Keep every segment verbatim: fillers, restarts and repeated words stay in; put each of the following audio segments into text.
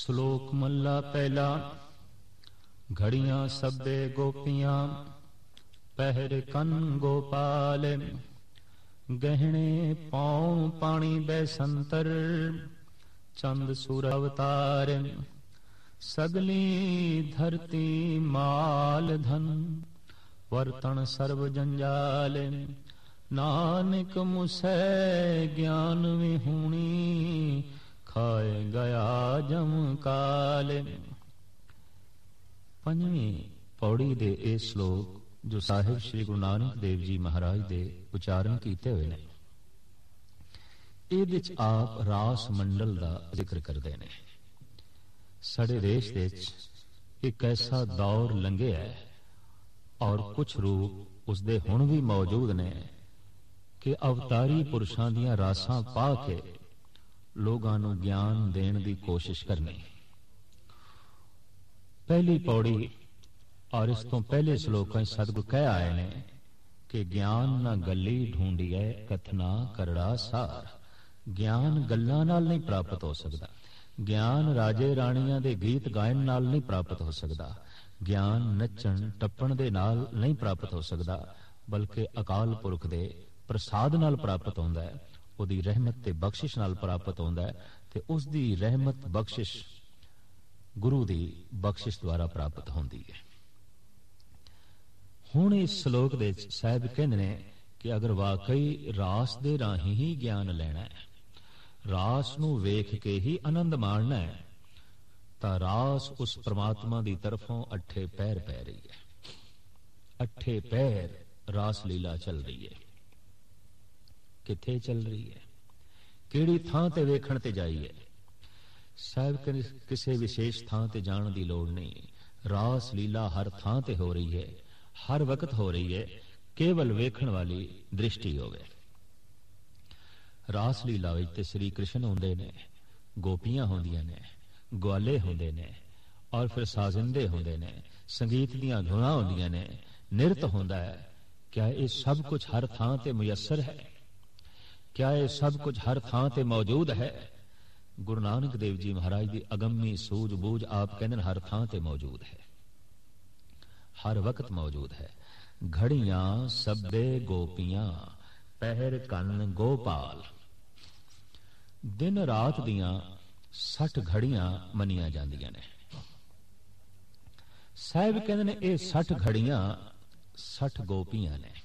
ਸ਼ਲੋਕ ਮਹਲਾ ਪਹਿਲਾ। ਘੜੀਆਂ ਸਭੇ ਗੋਪੀਆਂ ਪਹਿਰ ਕੰਨ ਗੋਪਾਲ, ਗਹਿਣੇ ਪਾਉ ਪਾਣੀ ਬੈਸੰਤਰ, ਚੰਦ ਸੂਰ ਅਵਤਾਰ। ਸਗਲੀ ਧਰਤੀ ਮਾਲ ਧਨ, ਵਰਤਣ ਸਰਬ ਜੰਜਾਲ। ਨਾਨਕ ਮੁਸੈ ਗਿਆਨ ਵਿਹੂਣੀ, ਖਾਏ ਗਿਆ ਜਮ ਕਾਲ। ਪੰਜਵੀਂ ਪੌੜੀ ਦੇ ਇਹ ਸ਼ਲੋਕ ਜੋ ਸਾਹਿਬ ਸ੍ਰੀ ਗੁਰੂ ਨਾਨਕ ਦੇਵ ਜੀ ਮਹਾਰਾਜ ਦੇ ਉਚਾਰਨ ਕੀਤੇ ਹੋਏ ਨੇ, ਇਹਦੇ ਵਿੱਚ ਆਪ ਰਾਸ ਮੰਡਲ ਦਾ ਜ਼ਿਕਰ ਕਰਦੇ ਨੇ। ਸਾਡੇ ਦੇਸ਼ ਵਿੱਚ ਇੱਕ ਐਸਾ ਦੌਰ ਲੰਘਿਆ ਹੈ ਔਰ ਕੁਛ ਰੂਪ ਉਸਦੇ ਹੁਣ ਵੀ ਮੌਜੂਦ ਨੇ ਕਿ ਅਵਤਾਰੀ ਪੁਰਸ਼ਾਂ ਦੀਆਂ ਰਾਸਾਂ ਪਾ ਕੇ ਲੋਕਾਂ ਨੂੰ ਗਿਆਨ ਦੇਣ ਦੀ ਕੋਸ਼ਿਸ਼ ਕਰਨੀ। ਪਹਿਲੀ ਪੌੜੀ ਔਰ ਇਸ ਤੋਂ ਪਹਿਲੇ ਸ਼ਲੋਕਾਂ ਵਿੱਚ ਸਤਿਗੁਰ ਕਹਿ ਆਏ ਨੇ ਕਿ ਗਿਆਨ ਨਾ ਗੱਲੀ ਢੂੰਡੀਐ, ਕਥਨਾ ਕਰੜਾ ਸਾਰ। ਗਿਆਨ ਗੱਲਾਂ ਨਾਲ ਨਹੀਂ ਪ੍ਰਾਪਤ ਹੋ ਸਕਦਾ, ਗਿਆਨ ਰਾਜੇ ਰਾਣੀਆਂ ਦੇ ਗੀਤ ਗਾਇਨ ਨਾਲ ਨਹੀਂ ਪ੍ਰਾਪਤ ਹੋ ਸਕਦਾ, ਗਿਆਨ ਨੱਚਣ ਟੱਪਣ ਦੇ ਨਾਲ ਨਹੀਂ ਪ੍ਰਾਪਤ ਹੋ ਸਕਦਾ, ਬਲਕਿ ਅਕਾਲ ਪੁਰਖ ਦੇ ਪ੍ਰਸਾਦ ਨਾਲ ਪ੍ਰਾਪਤ ਹੁੰਦਾ ਹੈ, ਉਹਦੀ ਰਹਿਮਤ ਤੇ ਬਖਸ਼ਿਸ਼ ਨਾਲ ਪ੍ਰਾਪਤ ਹੁੰਦਾ ਹੈ, ਤੇ ਉਸ ਦੀ ਰਹਿਮਤ ਬਖਸ਼ਿਸ਼ ਗੁਰੂ ਦੀ ਬਖਸ਼ਿਸ਼ ਦੁਆਰਾ ਪ੍ਰਾਪਤ ਹੁੰਦੀ ਹੈ। ਹੁਣ ਇਸ ਸ਼ਲੋਕ ਦੇ ਵਿੱਚ ਸਾਹਿਬ ਕਹਿੰਦੇ ਨੇ ਕਿ ਅਗਰ ਵਾਕਈ ਰਾਸ ਦੇ ਰਾਹੀਂ ਹੀ ਗਿਆਨ ਲੈਣਾ ਹੈ, ਰਾਸ ਨੂੰ ਵੇਖ ਕੇ ਹੀ ਆਨੰਦ ਮਾਣਨਾ ਹੈ, ਤਾਂ ਰਾਸ ਉਸ ਪ੍ਰਮਾਤਮਾ ਦੀ ਤਰਫੋਂ ਅੱਠੇ ਪੈਰ ਪੈ ਰਹੀ ਹੈ। ਅੱਠੇ ਪੈਰ ਰਾਸ ਲੀਲਾ ਚੱਲ ਰਹੀ ਹੈ। ਕਿੱਥੇ ਚੱਲ ਰਹੀ ਹੈ, ਕਿਹੜੀ ਥਾਂ ਤੇ ਵੇਖਣ ਤੇ ਜਾਈਏ? ਸਾਹਿਬ ਕਹਿੰਦੇ ਕਿਸੇ ਵਿਸ਼ੇਸ਼ ਥਾਂ ਤੇ ਜਾਣ ਦੀ ਲੋੜ ਨਹੀਂ, ਰਾਸ ਲੀਲਾ ਹਰ ਥਾਂ ਤੇ ਹੋ ਰਹੀ ਹੈ, ਹਰ ਵਕਤ ਹੋ ਰਹੀ ਹੈ, ਕੇਵਲ ਵੇਖਣ ਵਾਲੀ ਦ੍ਰਿਸ਼ਟੀ ਹੋਵੇ। ਰਾਸ ਲੀਲਾ ਵਿੱਚ ਤੇ ਸ੍ਰੀ ਕ੍ਰਿਸ਼ਨ ਹੁੰਦੇ ਨੇ, ਗੋਪੀਆਂ ਹੁੰਦੀਆਂ ਨੇ, ਗਵਾਲੇ ਹੁੰਦੇ ਨੇ, ਔਰ ਫਿਰ ਸਾਜ਼ਿੰਦੇ ਹੁੰਦੇ ਨੇ, ਸੰਗੀਤ ਦੀਆਂ ਧੁਨਾਂ ਹੁੰਦੀਆਂ ਨੇ, ਨਿਰਤ ਹੁੰਦਾ ਹੈ। ਕਿਆ ਇਹ ਸਭ ਕੁਝ ਹਰ ਥਾਂ ਤੇ ਮੁਯੱਸਰ ਹੈ? ਕਿਆ ਇਹ ਸਭ ਕੁਝ ਹਰ ਥਾਂ ਤੇ ਮੌਜੂਦ ਹੈ? ਗੁਰੂ ਨਾਨਕ ਦੇਵ ਜੀ ਮਹਾਰਾਜ ਦੀ ਅਗੰਮੀ ਸੂਝ ਬੂਝ ਆਪ ਕਹਿੰਦੇ ਹਰ ਥਾਂ ਤੇ ਮੌਜੂਦ ਹੈ, ਹਰ ਵਕਤ ਮੌਜੂਦ ਹੈ। ਘੜੀਆਂ ਸਭੇ ਗੋਪੀਆਂ ਪਹਿਰ ਕੰਨ ਗੋਪਾਲ। ਦਿਨ ਰਾਤ ਦੀਆਂ ਸੱਠ ਘੜੀਆਂ ਮੰਨੀਆਂ ਜਾਂਦੀਆਂ ਨੇ। ਸਾਹਿਬ ਕਹਿੰਦੇ ਨੇ ਇਹ ਸੱਠ ਘੜੀਆਂ ਸੱਠ ਗੋਪੀਆਂ ਨੇ,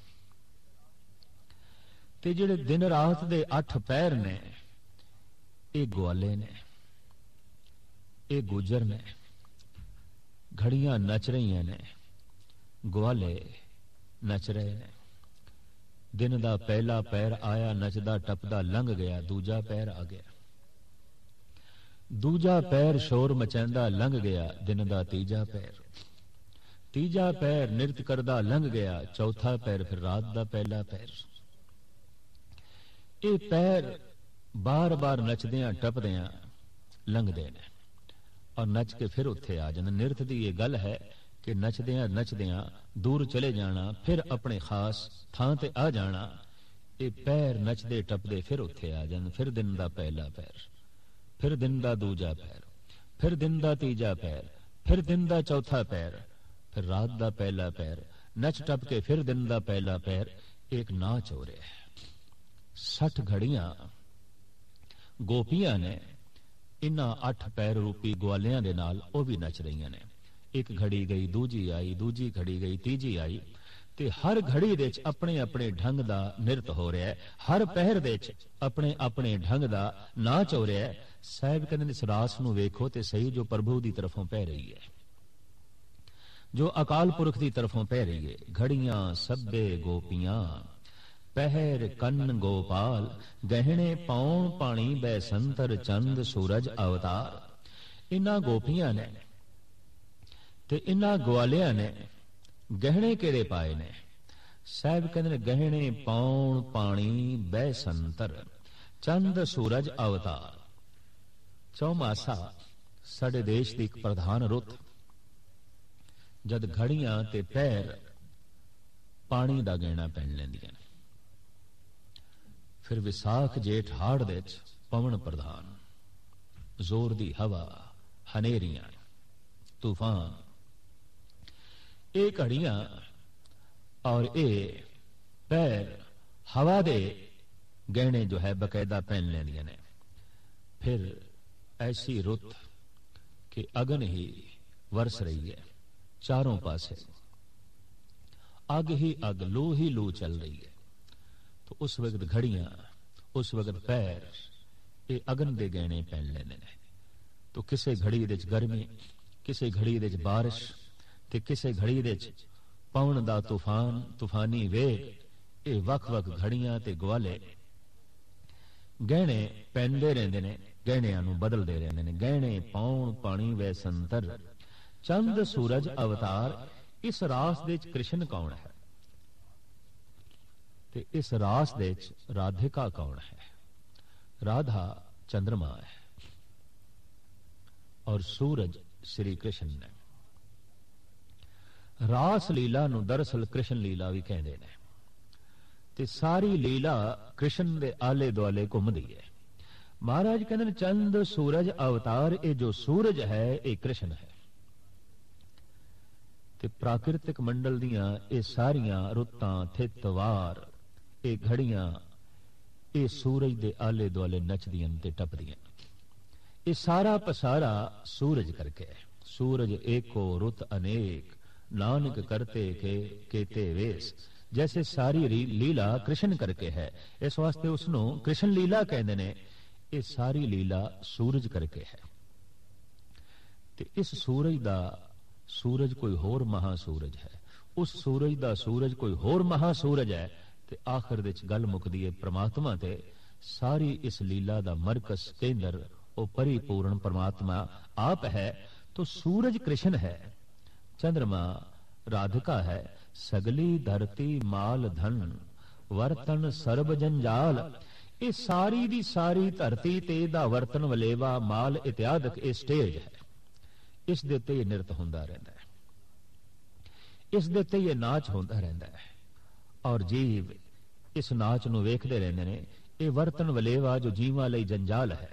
ਤੇ ਜਿਹੜੇ ਦਿਨ ਰਾਤ ਦੇ ਅੱਠ ਪਹਿਰ ਨੇ ਇਹ ਗਵਾਲੇ ਨੇ, ਇਹ ਗੁਜਰ ਨੇ। ਘੜੀਆਂ ਨੱਚ ਰਹੀਆਂ ਨੇ, ਗਵਾਲੇ ਨੱਚ ਰਹੇ ਨੇ। ਦਿਨ ਦਾ ਪਹਿਲਾ ਪੈਰ ਆਇਆ, ਨੱਚਦਾ ਟੱਪਦਾ ਲੰਘ ਗਿਆ, ਦੂਜਾ ਪੈਰ ਆ ਗਿਆ। ਦੂਜਾ ਪੈਰ ਸ਼ੋਰ ਮਚਾਉਂਦਾ ਲੰਘ ਗਿਆ, ਦਿਨ ਦਾ ਤੀਜਾ ਪੈਰ। ਤੀਜਾ ਪੈਰ ਨਿਰਤ ਕਰਦਾ ਲੰਘ ਗਿਆ, ਚੌਥਾ ਪੈਰ ਫਿਰ ਰਾਤ ਦਾ ਪਹਿਲਾ ਪੈਰ। ਇਹ ਪੈਰ ਬਾਰ ਬਾਰ ਨੱਚਦਿਆਂ ਟੱਪਦਿਆਂ ਲੰਘਦੇ ਨੇ ਔਰ ਨੱਚ ਕੇ ਫਿਰ ਉੱਥੇ ਆ ਜਾਂਦੇ। ਨਿਰਤ ਦੀ ਇਹ ਗੱਲ ਹੈ ਕਿ ਨੱਚਦਿਆਂ ਨੱਚਦਿਆਂ ਦੂਰ ਚਲੇ ਜਾਣਾ, ਫਿਰ ਆਪਣੇ ਖਾਸ ਥਾਂ ਤੇ ਆ ਜਾਣਾ। ਇਹ ਪੈਰ ਨੱਚਦੇ ਟੱਪਦੇ ਫਿਰ ਉੱਥੇ ਆ ਜਾਂਦੇ। ਫਿਰ ਦਿਨ ਦਾ ਪਹਿਲਾ ਪੈਰ, ਫਿਰ ਦਿਨ ਦਾ ਦੂਜਾ ਪੈਰ, ਫਿਰ ਦਿਨ ਦਾ ਤੀਜਾ ਪੈਰ, ਫਿਰ ਦਿਨ ਦਾ ਚੌਥਾ ਪੈਰ, ਫਿਰ ਰਾਤ ਦਾ ਪਹਿਲਾ ਪੈਰ। ਨੱਚ ਟੱਪ ਕੇ ਫਿਰ ਦਿਨ ਦਾ ਪਹਿਲਾ ਪੈਰ। ਇੱਕ ਨਾਚ ਹੋ ਰਿਹਾ ਹੈ। ਸੱਠ ਘੜੀਆਂ ਗੋਪੀਆਂ ਨੇ ਇਨ੍ਹਾਂ ਅੱਠ ਪੈਰ ਰੂਪੀ ਗਵਾਲਿਆਂ ਦੇ ਨਾਲ ਉਹ ਵੀ ਨੱਚ ਰਹੀਆਂ ਨੇ। ਇੱਕ ਘੜੀ ਗਈ, ਦੂਜੀ ਆਈ, ਦੂਜੀ ਘੜੀ ਗਈ, ਤੀਜੀ ਆਈ, ਤੇ ਹਰ ਘੜੀ ਦੇ ਵਿੱਚ ਆਪਣੇ ਆਪਣੇ ਢੰਗ ਦਾ ਨਿਰਤ ਹੋ ਰਿਹਾ ਹੈ। ਹਰ ਪਹਿਰ ਦੇ ਵਿੱਚ ਆਪਣੇ ਆਪਣੇ ਢੰਗ ਦਾ ਨਾਚ ਹੋ ਰਿਹਾ ਹੈ। ਸਾਹਿਬ ਕਹਿੰਦੇ ਨੇ ਇਸ ਰਾਸ ਨੂੰ ਵੇਖੋ ਤੇ ਸਹੀ, ਜੋ ਪ੍ਰਭੂ ਦੀ ਤਰਫੋਂ ਪੈ ਰਹੀ ਹੈ, ਜੋ ਅਕਾਲ ਪੁਰਖ ਦੀ ਤਰਫੋਂ ਪੈ ਰਹੀ ਹੈ। ਘੜੀਆਂ ਸਭੇ ਗੋਪੀਆਂ ਪਹਿਰ ਕੰਨ ਗੋਪਾਲ, ਗਹਿਣੇ ਪਾਉਣ ਪਾਣੀ ਬੈਸੰਤਰ, ਚੰਦ ਸੂਰਜ ਅਵਤਾਰ। ਇਨ੍ਹਾਂ ਗੋਪੀਆਂ ਨੇ ਤੇ ਇਨ੍ਹਾਂ ਗਵਾਲਿਆਂ ਨੇ ਗਹਿਣੇ ਕਿਹੜੇ ਪਾਏ ਨੇ? ਸਾਹਿਬ ਕਹਿੰਦੇ ਨੇ ਗਹਿਣੇ ਪਾਉਣ ਪਾਣੀ ਬੈਸੰਤਰ, ਚੰਦ ਸੂਰਜ ਅਵਤਾਰ। ਚੌਮਾਸਾ ਸਾਡੇ ਦੇਸ਼ ਦੀ ਇੱਕ ਪ੍ਰਧਾਨ ਰੁੱਤ, ਜਦ ਘੜੀਆਂ ਤੇ ਪੈਰ ਪਾਣੀ ਦਾ ਗਹਿਣਾ ਪਹਿਨ ਲੈਂਦੀਆਂ ਨੇ। ਫਿਰ ਵਿਸਾਖ ਜੇਠ ਹਾੜ ਦੇ ਵਿੱਚ ਪਵਨ ਪ੍ਰਧਾਨ, ਜ਼ੋਰ ਦੀ ਹਵਾ, हनेरियां, तूफान, ये घड़ियां और ये पैर हवा दे गहने जो है बकायदा पहन लेंदियां ने। फिर ऐसी रुत कि अगन ही वरस रही है, चारों पासे अग ही अग, लू ही लू चल रही है। तो उस वक्त घड़ियां, उस वक्त पैर ये अगन दे गहने पहन लेने ने। तो किसे घड़ी दे गर्मी, किसे घड़ी दे बारिश, ते किसे घड़ी दे पौन दा तूफान, तूफानी वेग, ये वख वख घड़ियां ते ग्वाले गहने पहनते रहते ने, गहणियां नूं बदलते रहते ने। गहने पौन पानी वे संतर, चंद सूरज अवतार, इस रास दे कृष्ण कौन है ते इस रास दे राधिका कौन है? राधा चंद्रमा है और सूरज श्री कृष्ण ने। रास लीला नूं दरअसल कृष्ण लीला भी कहते हैं ते सारी लीला कृष्ण दे आले दुआले घुमदी है। महाराज कहते हैं चंद सूरज अवतार, ये जो सूरज है ये कृष्ण है। ते प्राकृतिक मंडल दियां ये सारियां रुत्तां, थितवार, ये घड़ियां ये सूरज दे आले दुआले नचदियां ते टपदियां। ये सारा पसारा सूरज करके है। सूरज एको रुत अनेक, नानक करते के केते वेस। जैसे सारी लीला कृष्ण करके है, इस वास्ते उसनों कृष्ण लीला कहते ने। ये सारी लीला सूरज करके है। ते इस सूरज दा सूरज कोई होर महासूरज है, उस सूरज दा सूरज कोई होर महासूरज है। ते आखिर दे गल मुकदी है परमात्मा ते। सारी इस लीला दा मरकस केंद्र वो परिपूर्ण परमात्मा आप है। तो सूरज कृष्ण है, चंद्रमा राधिका है। सगली धरती माल धन, वर्तन सर्ब जंजाल। ये सारी दी सारी धरती ते दा वर्तन वलेवा माल इत्यादक ये स्टेज है। इस दे उत्ते ये नृत होंदा रहंदा है, इस दे उत्ते ये नाच होंदा रहंदा है और जीव इस नाच नूं वेखदे रहंदे ने। ये वर्तन वलेवा जो जीवां लई जंजाल है,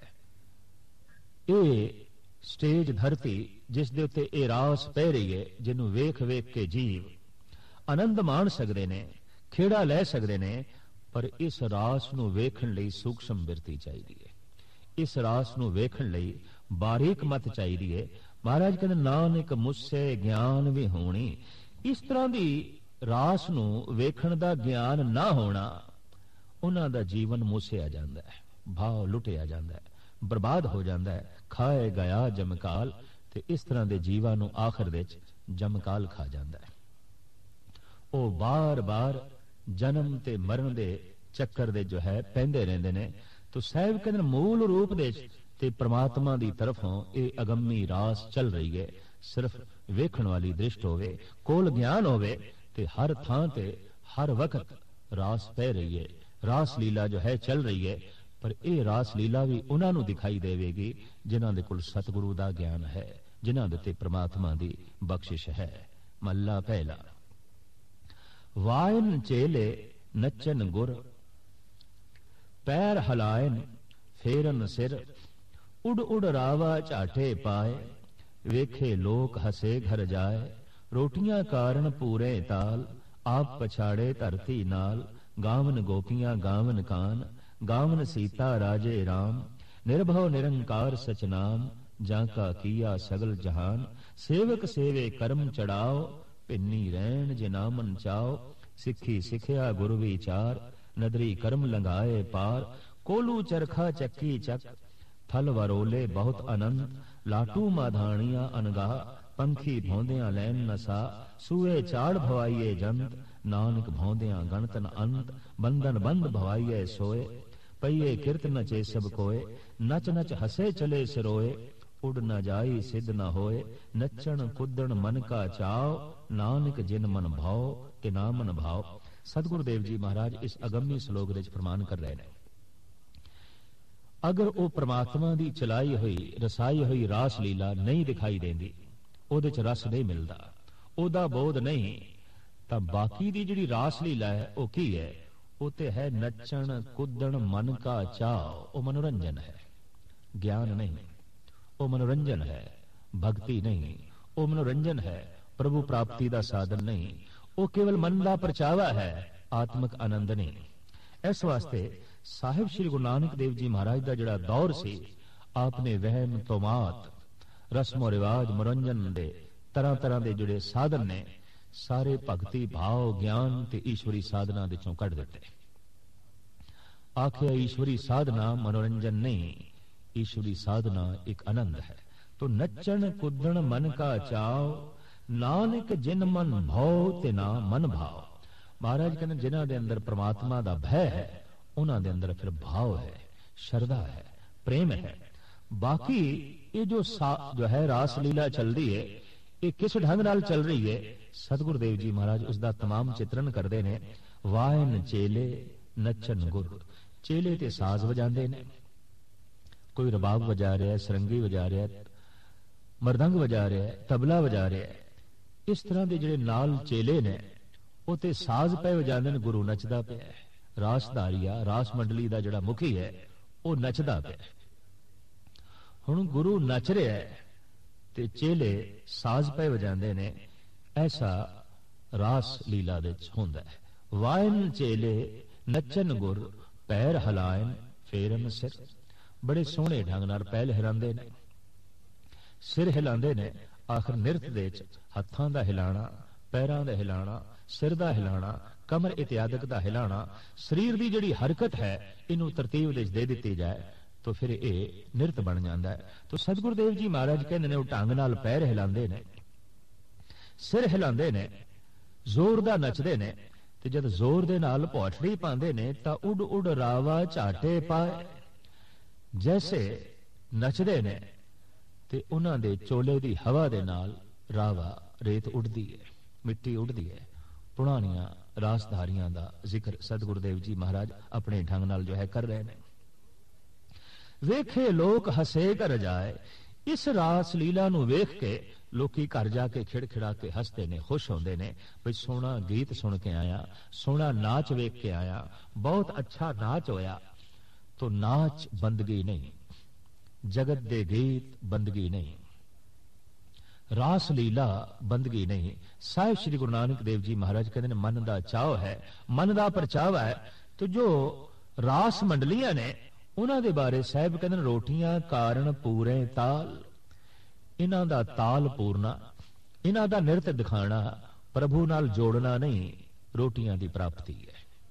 ये स्टेज धरती जिस दे उत्ते ये रास पै रही है, जिन्हों वेख वेख के जीव आनंद माण सकदे ने, खेड़ा लै सकदे ने। पर इस रास नूं वेखण लई सूक्ष्म बिरती चाहिदी है, इस रास नूं वेखण लई बारीक मत चाहिदी है। महाराज कहंदे नानक मुझसे ज्ञान भी होनी। इस तरह दी रास नूं वेखण दा ज्ञान ना होना, उन्हां दा जीवन मूसिया जांदा है, भाव लुटिया जांदा है, बर्बाद हो जाता है। खाए गया जमकाल, ते इस तरह के जीवां नूं आखिर दे जमकाल खा जाता है। वो बार बार जन्म ते मरण दे चक्कर दे जो है पैंदे रहंदे ने। तो साहिब कहंदे मूल रूप दे ते परमात्मा दी तरफों ये अगम्मी रास चल रही है। सिर्फ वेखण वाली दृष्ट होवे, कोल ज्ञान होवे, ते हर थां ते हर वक्त रास पै रही है, रास लीला जो है चल रही है। पर यह रास लीला भी उन्हां नूं दिखाई देवेगी जिन्हां दे कोल सतगुरु दा ज्ञान है, जिन्हां दे ते परमात्मा दी बख्शिश है। मल्ला पहला। वायन चेले नचन गुर, पैर हलायन फेरन सिर, उड़ उड़ रावा झाटे पाए, वेखे लोक हसे घर जाए, रोटियां कारण पूरे ताल, आप पछाड़े धरती नाल, गावन गोपियां गावन कान, गावन सीता राजे राम, निर्भव निरंकार सचनाम, जाका किया सगल जहान, सेवक सेवे कर्म चढ़ाओ, पिन्नी रैन जे नामन चाओ, सिखी सिखया गुरु विचार, नदरी कर्म लंघाए पार, कोलू चरखा चक्की चक, थल वरोले बहुत अनंत, लाटू माधानिया अनगा, पंखी भौंदियां लैन नसा, सूए चाड़ भवाइए जंत, नानक भौंदियां गणतन अंत, बंधन बंद भवाइए सोए, पइये किरत नचे सब कोए, नच नच हसे चले सिरोए, उड़ न जाई सिद्ध न होए, नचन कुदन मन का चाव, नानक जिन मन भाव ते ना मन भाव। सतगुरुदेव जी महाराज इस अगम्य श्लोक विच प्रमाण कर रहे हैं। अगर वो परमात्मा दी चलाई हुई रसाई हुई रास लीला नहीं दिखाई देंदी, ओदे च रस नहीं मिलता, ओदा बोध नहीं, तां बाकी दी जिहड़ी रास लीला है वो की है? वो ते है नचन कुदन मन का चाव, वो मनोरंजन है, ज्ञान नहीं। वो मनोरंजन है, ਭਗਤੀ ਨਹੀਂ, ਉਹ ਮਨੋਰੰਜਨ ਹੈ, ਪ੍ਰਭੂ ਪ੍ਰਾਪਤੀ ਦਾ ਸਾਧਨ ਨਹੀਂ, ਉਹ ਕੇਵਲ ਮਨ ਦਾ ਪਰਚਾਵਾ ਹੈ, ਆਤਮਿਕ ਆਨੰਦ ਨਹੀਂ। ਇਸ ਵਾਸਤੇ ਸਾਹਿਬ ਸ੍ਰੀ ਗੁਰੂ ਨਾਨਕ ਦੇਵ ਜੀ ਮਹਾਰਾਜ ਦਾ ਜਿਹੜਾ ਦੌਰ ਸੀ, ਆਪਨੇ ਵਹਿਮ ਤੋਮਾਤ, ਰਸਮੋ ਰਿਵਾਜ, ਮਨੋਰੰਜਨ ਦੇ ਤਰ੍ਹਾਂ ਤਰ੍ਹਾਂ ਦੇ ਜਿਹੜੇ ਸਾਧਨ ਨੇ, ਸਾਰੇ ਭਗਤੀ ਭਾਵ, ਗਿਆਨ ਤੇ ਈਸ਼ਵਰੀ ਸਾਧਨਾ ਦੇ ਚੋਂ ਕੱਢ ਦਿੱਤੇ। ਆਖਿਆ ਈਸ਼ਵਰੀ ਸਾਧਨਾ ਮਨੋਰੰਜਨ ਨਹੀਂ, ਈਸ਼ਵਰੀ ਸਾਧਨਾ ਇੱਕ ਆਨੰਦ ਹੈ। ਤੋ ਨੱਚਣ ਕੁੱਦਣ ਮਨ ਕਾ ਚਾਉ, ਨਾਨਕ ਜਿਨ ਮਨ ਭਉ ਤੇ ਨਾ ਮਨ ਭਾਉ। ਮਹਾਰਾਜ ਕਹਿੰਦੇ ਜਿਨ੍ਹਾਂ ਦੇ ਅੰਦਰ ਪ੍ਰਮਾਤਮਾ ਦਾ ਭੈ ਹੈ, ਉਹਨਾਂ ਦੇ ਅੰਦਰ ਫਿਰ ਭਾਵ ਹੈ, ਸ਼ਰਧਾ ਹੈ, ਪ੍ਰੇਮ ਹੈ। ਬਾਕੀ ਇਹ ਜੋ ਜੋ ਹੈ ਰਾਸ ਲੀਲਾ ਚੱਲ ਰਹੀ ਹੈ, ਇਹ ਕਿਸ ਢੰਗ ਨਾਲ ਚੱਲ ਰਹੀ ਹੈ, ਸਤਿਗੁਰੂ ਦੇਵ ਜੀ ਮਹਾਰਾਜ ਉਸ ਦਾ ਤਮਾਮ ਚਿਤਰਨ ਕਰਦੇ ਨੇ। ਵਾਇਨ ਚੇਲੇ ਨੱਚਨ ਗੁਰ, ਚੇਲੇ ਤੇ ਸਾਜ਼ ਵਜਾਉਂਦੇ ਨੇ, ਕੋਈ ਰਬਾਬ ਵਜਾ ਰਿਹਾ, ਸਰੰਗੀ ਵਜਾ ਰਿਹਾ, ਮਰਦੰਗ ਵਜਾ ਰਿਹਾ, ਤਬਲਾ ਵਜਾ ਰਿਹਾ। ਇਸ ਤਰ੍ਹਾਂ ਦੇ ਜਿਹੜੇ ਨਾਲ ਚੇਲੇ ਨੇ, ਉਹ ਤੇ ਸਾਜ਼ ਪਏ ਵਜਾਉਂਦੇ ਨੇ, ਗੁਰੂ ਨੱਚਦਾ ਪਿਆ। ਰਾਸਧਾਰੀਆ, ਰਾਸ ਮੰਡਲੀ ਦਾ ਜਿਹੜਾ ਮੁਖੀ ਹੈ, ਉਹ ਨੱਚਦਾ ਪਿਆ। ਹੁਣ ਗੁਰੂ ਨੱਚ ਰਿਹਾ ਹੈ ਤੇ ਚੇਲੇ ਸਾਜ਼ ਪਏ ਵਜਾਉਂਦੇ ਨੇ, ਐਸਾ ਰਾਸ ਲੀਲਾ ਦੇ ਵਿੱਚ ਹੁੰਦਾ ਹੈ। ਵਾਇਨ ਚੇਲੇ ਨੱਚਨ ਗੁਰ, ਪੈਰ ਹਲਾਇਨ ਫੇਰਨ ਸਿਰ। ਬੜੇ ਸੋਹਣੇ ਢੰਗ ਨਾਲ ਪੈਰ ਹਿਲਾਉਂਦੇ ਨੇ, ਸਿਰ ਹਿਲਾਉਂਦੇ ਨੇ। ਆਖਰ ਨਿਰਤ ਦੇ ਵਿੱਚ ਹੱਥਾਂ ਦਾ ਹਿਲਾਣਾ, ਪੈਰਾਂ ਦਾ ਹਿਲਾਣਾ, ਸਿਰ ਦਾ ਹਿਲਾਣਾ, ਕਮਰ ਇਤਿਆਦਿਕ ਦਾ ਹਿਲਾਣਾ, ਸਰੀਰ ਦੀ ਜਿਹੜੀ ਹਰਕਤ ਹੈ, ਇਹਨੂੰ ਤਰਤੀਬ ਦੇ ਵਿੱਚ ਦੇ ਦਿੱਤੀ ਜਾਏ ਤਾਂ ਫਿਰ ਇਹ ਨਿਰਤ ਬਣ ਜਾਂਦਾ ਹੈ। ਤਾਂ ਸਤਿਗੁਰੂ ਦੇਵ ਜੀ ਮਹਾਰਾਜ ਕਹਿੰਦੇ ਨੇ, ਉਹ ਢੰਗ ਨਾਲ ਪੈਰ ਹਿਲਾਉਂਦੇ ਨੇ, ਸਿਰ ਹਿਲਾਉਂਦੇ ਨੇ, ਜ਼ੋਰ ਦਾ ਨੱਚਦੇ ਨੇ। ਤੇ ਜਦ ਜ਼ੋਰ ਦੇ ਨਾਲ ਪੌਠੜੀ ਪਾਉਂਦੇ ਨੇ ਤਾਂ ਉੱਡ ਉੱਡ ਰਾਵਾ ਝਾਟੇ ਪਾਏ। ਜੈਸੇ ਨੱਚਦੇ ਨੇ ਤੇ ਉਹਨਾਂ ਦੇ ਚੋਲੇ ਦੀ ਹਵਾ ਦੇ ਨਾਲ ਰਾਵਾ, ਰੇਤ ਉੱਡਦੀ ਹੈ, ਮਿੱਟੀ ਉੱਡਦੀ ਹੈ। ਪੁਰਾਣੀਆਂ ਰਾਸਧਾਰੀਆਂ ਦਾ ਜ਼ਿਕਰ ਸਤਿਗੁਰੂ ਦੇਵ ਜੀ ਮਹਾਰਾਜ ਆਪਣੇ ਢੰਗ ਨਾਲ ਜੋ ਹੈ ਕਰ ਰਹੇ ਨੇ। ਵੇਖੇ ਲੋਕ ਹਸੇ ਕਰ ਜਾਏ, ਇਸ ਰਾਸ ਲੀਲਾ ਨੂੰ ਵੇਖ ਕੇ ਲੋਕੀ ਘਰ ਜਾ ਕੇ ਖਿੜਖਿੜਾ ਕੇ ਹੱਸਦੇ ਨੇ, ਖੁਸ਼ ਹੁੰਦੇ ਨੇ, ਬਈ ਸੋਹਣਾ ਗੀਤ ਸੁਣ ਕੇ ਆਇਆ, ਸੋਹਣਾ ਨਾਚ ਵੇਖ ਕੇ ਆਇਆ, ਬਹੁਤ ਅੱਛਾ ਨਾਚ ਹੋਇਆ। ਤੋ ਨਾਚ ਬੰਦਗੀ ਨਹੀਂ, ਜਗਤ ਦੇ ਗੀਤ ਬੰਦਗੀ ਨਹੀਂ, ਰਾਸ ਲੀਲਾ ਬੰਦਗੀ ਨਹੀਂ। ਸਾਹਿਬ ਸ੍ਰੀ ਗੁਰੂ ਨਾਨਕ ਦੇਵ ਜੀ ਮਹਾਰਾਜ ਕਹਿੰਦੇ ਨੇ, ਮਨ ਦਾ ਚਾਅ ਹੈ, ਮਨ ਦਾ ਪਰਚਾਵਾ ਹੈ। ਤੇ ਜੋ ਰਾਸ ਮੰਡਲੀਆਂ ਨੇ, ਉਹਨਾਂ ਦੇ ਬਾਰੇ ਸਾਹਿਬ ਕਹਿੰਦੇ ਨੇ, ਰੋਟੀਆਂ ਕਾਰਨ ਪੂਰੇ ਤਾਲ। ਇਹਨਾਂ ਦਾ ਤਾਲ ਪੂਰਨਾ, ਇਹਨਾਂ ਦਾ ਨਿਰਤ ਦਿਖਾਣਾ, ਪ੍ਰਭੂ ਨਾਲ ਜੋੜਨਾ ਨਹੀਂ, ਰੋਟੀਆਂ ਦੀ ਪ੍ਰਾਪਤੀ ਹੈ।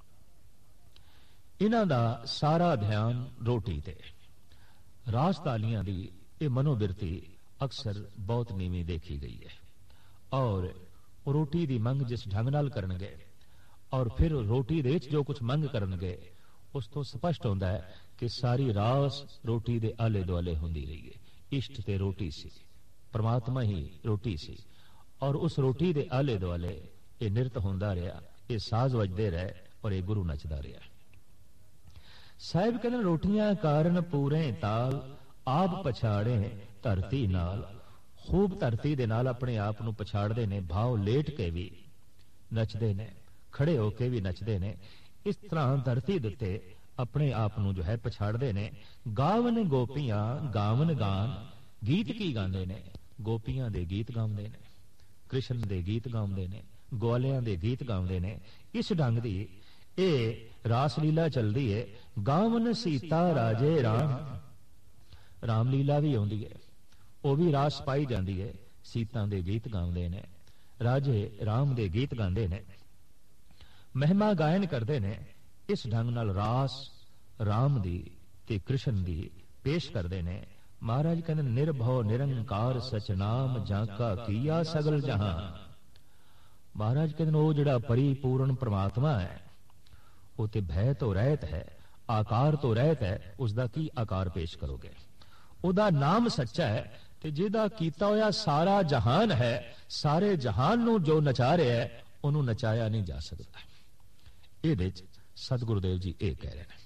ਇਹਨਾਂ ਦਾ ਸਾਰਾ ਧਿਆਨ ਰੋਟੀ ਤੇ। ਰਾਸ ਤਾਲੀਆਂ ਦੀ ਇਹ ਮਨੋਬਿਰਤੀ ਅਕਸਰ ਬਹੁਤ ਨੀਵੀਂ ਦੇਖੀ ਗਈ ਹੈ। ਔਰ ਰੋਟੀ ਦੀ ਮੰਗ ਜਿਸ ਢੰਗ ਨਾਲ ਕਰਨਗੇ, ਔਰ ਫਿਰ ਰੋਟੀ ਦੇ ਵਿੱਚ ਜੋ ਕੁਝ ਮੰਗ ਕਰਨਗੇ, ਉਸ ਤੋਂ ਸਪਸ਼ਟ ਹੁੰਦਾ ਹੈ ਕਿ ਸਾਰੀ ਰਾਸ ਰੋਟੀ ਦੇ ਆਲੇ ਦੁਆਲੇ ਹੁੰਦੀ ਰਹੀ ਹੈ। ਇਸ਼ਟ ਤੇ ਰੋਟੀ ਸੀ, ਪਰਮਾਤਮਾ ਹੀ ਰੋਟੀ ਸੀ, ਔਰ ਉਸ ਰੋਟੀ ਦੇ ਆਲੇ ਦੁਆਲੇ ਇਹ ਨਿਰਤ ਹੁੰਦਾ ਰਿਹਾ, ਇਹ ਸਾਜ਼ ਵੱਜਦੇ ਰਹੇ, ਔਰ ਇਹ ਗੁਰੂ ਨੱਚਦਾ ਰਿਹਾ। ਸਾਹਿਬ ਕਹਿੰਦੇ, ਰੋਟੀਆਂ ਕਾਰਨ ਪੂਰੇ ਤਾਲ, ਆਪ ਪਛਾੜੇ ਧਰਤੀ ਨਾਲ। ਖੂਬ ਧਰਤੀ ਦੇ ਨਾਲ ਆਪਣੇ ਆਪ ਨੂੰ ਪਛਾੜਦੇ ਨੇ, ਭਾਵ ਲੇਟ ਕੇ ਵੀ ਨੱਚਦੇ ਨੇ, ਖੜੇ ਹੋ ਕੇ ਵੀ ਨੱਚਦੇ ਨੇ। ਇਸ ਤਰ੍ਹਾਂ ਧਰਤੀ ਦੇ ਉੱਤੇ ਆਪਣੇ ਆਪ ਨੂੰ ਜੋ ਹੈ ਪਛਾੜਦੇ ਨੇ। ਗਾਵਨ ਗੋਪੀਆਂ ਗਾਵਨ ਗਾਨ, ਗੀਤ ਕੀ ਗਾਉਂਦੇ ਨੇ? ਗੋਪੀਆਂ ਦੇ ਗੀਤ ਗਾਉਂਦੇ ਨੇ, ਕ੍ਰਿਸ਼ਨ ਦੇ ਗੀਤ ਗਾਉਂਦੇ ਨੇ, ਗਵਾਲਿਆਂ ਦੇ ਗੀਤ ਗਾਉਂਦੇ ਨੇ। ਇਸ ਢੰਗ ਦੀ ਇਹ ਰਾਸ ਲੀਲਾ ਚੱਲਦੀ ਹੈ। ਗਾਵਨ ਸੀਤਾ ਰਾਜੇ ਰਾਮ, ਰਾਮ ਲੀਲਾ ਵੀ ਆਉਂਦੀ ਹੈ, ਉਹ ਵੀ ਰਾਸ ਪਾਈ ਜਾਂਦੀ ਹੈ। ਸੀਤਾ ਦੇ ਗੀਤ ਗਾਉਂਦੇ ਨੇ, ਰਾਜੇ ਰਾਮ ਦੇ ਗੀਤ ਗਾਉਂਦੇ ਨੇ, ਮਹਿਮਾ ਗਾਇਨ ਕਰਦੇ ਨੇ। ਇਸ ਢੰਗ ਨਾਲ ਰਾਸ ਰਾਮ ਦੀ ਤੇ ਕ੍ਰਿਸ਼ਨ ਦੀ ਪੇਸ਼ ਕਰਦੇ ਨੇ। ਮਹਾਰਾਜ ਕਹਿੰਦੇ, ਨਿਰਭਉ ਨਿਰੰਕਾਰ ਸਚ ਨਾਮ, ਜਾਂਕਾ ਕੀਆ ਸਗਲ ਜਹਾਨ। ਮਹਾਰਾਜ ਕਹਿੰਦੇ, ਉਹ ਜਿਹੜਾ ਪਰਿਪੂਰਨ ਪ੍ਰਮਾਤਮਾ ਹੈ, ਉਹ ਤੇ ਭੈ ਤੋਂ ਰਹਿਤ ਹੈ, ਆਕਾਰ ਤੋਂ ਰਹਿਤ ਹੈ। ਉਸ ਦਾ ਕੀ ਆਕਾਰ ਪੇਸ਼ ਕਰੋਗੇ? ਉਹਦਾ ਨਾਮ ਸੱਚਾ ਹੈ, ਤੇ ਜਿਹਦਾ ਕੀਤਾ ਹੋਇਆ ਸਾਰਾ ਜਹਾਨ ਹੈ, ਸਾਰੇ ਜਹਾਨ ਨੂੰ ਜੋ ਨਚਾ ਰਿਹਾ ਹੈ, ਉਹਨੂੰ ਨਚਾਇਆ ਨਹੀਂ ਜਾ ਸਕਦਾ। ਇਹਦੇ ਚ ਸਤਿਗੁਰੂ ਦੇਵ ਜੀ ਇਹ ਕਹਿ ਰਹੇ ਨੇ